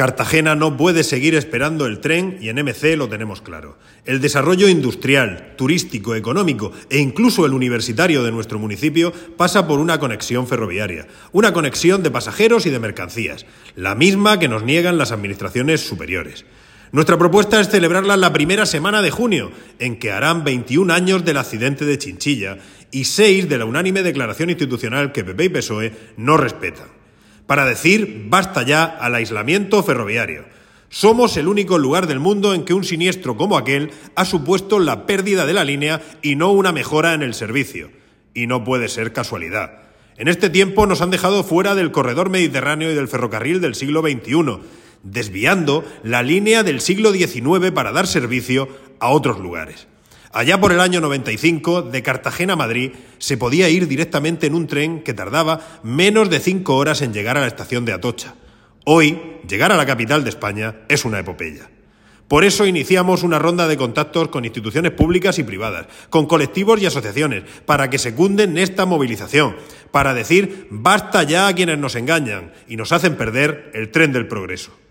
Cartagena no puede seguir esperando el tren y en MC lo tenemos claro. El desarrollo industrial, turístico, económico e incluso el universitario de nuestro municipio pasa por una conexión ferroviaria, una conexión de pasajeros y de mercancías, la misma que nos niegan las administraciones superiores. Nuestra propuesta es celebrarla la primera semana de junio, en que harán 21 años del accidente de Chinchilla y 6 de la unánime declaración institucional que PP y PSOE no respetan. Para decir basta ya al aislamiento ferroviario. Somos el único lugar del mundo en que un siniestro como aquel ha supuesto la pérdida de la línea y no una mejora en el servicio. Y no puede ser casualidad. En este tiempo nos han dejado fuera del corredor mediterráneo y del ferrocarril del siglo XXI, desviando la línea del siglo XIX para dar servicio a otros lugares. Allá por el año 95, de Cartagena a Madrid, se podía ir directamente en un tren que tardaba menos de 5 horas en llegar a la estación de Atocha. Hoy, llegar a la capital de España es una epopeya. Por eso iniciamos una ronda de contactos con instituciones públicas y privadas, con colectivos y asociaciones, para que secunden esta movilización, para decir basta ya a quienes nos engañan y nos hacen perder el tren del progreso.